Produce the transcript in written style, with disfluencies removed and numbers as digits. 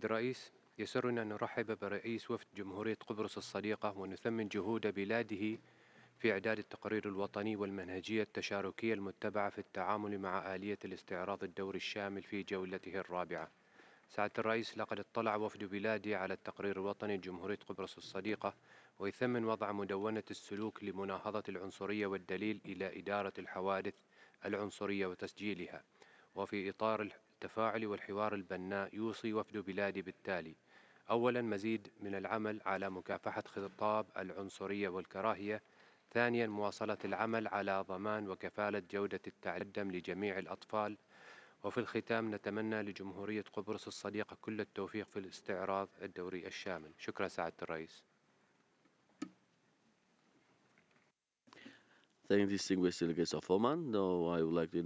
سيد الرئيس، يسرنا أن نرحب برئيس وفد جمهورية قبرص الصديقة ونثمن جهود بلاده في إعداد التقرير الوطني والمنهجية التشاركية المتبعة في التعامل مع آلية الاستعراض الدوري الشامل في جولته الرابعة. سعادة الرئيس، لقد اطلع وفد بلادي على التقرير الوطني لجمهورية قبرص الصديقة، ويثمن وضع مدونة السلوك لمناهضة العنصرية والدليل إلى إدارة الحوادث العنصرية وتسجيلها. وفي إطار التفاعل والحوار البناء، يوصي وفد بلادي بالتالي: أولاً، مزيد من العمل على مكافحة خطاب العنصرية والكراهية. ثانياً، مواصلة العمل على ضمان وكفالة جودة التعليم لجميع الأطفال. وفي الختام، نتمنى لجمهورية قبرص الصديقة كل التوفيق في الاستعراض الدوري الشامل. شكرا سعادة الرئيس. Thank distinguished delegates of Oman. Now I would like to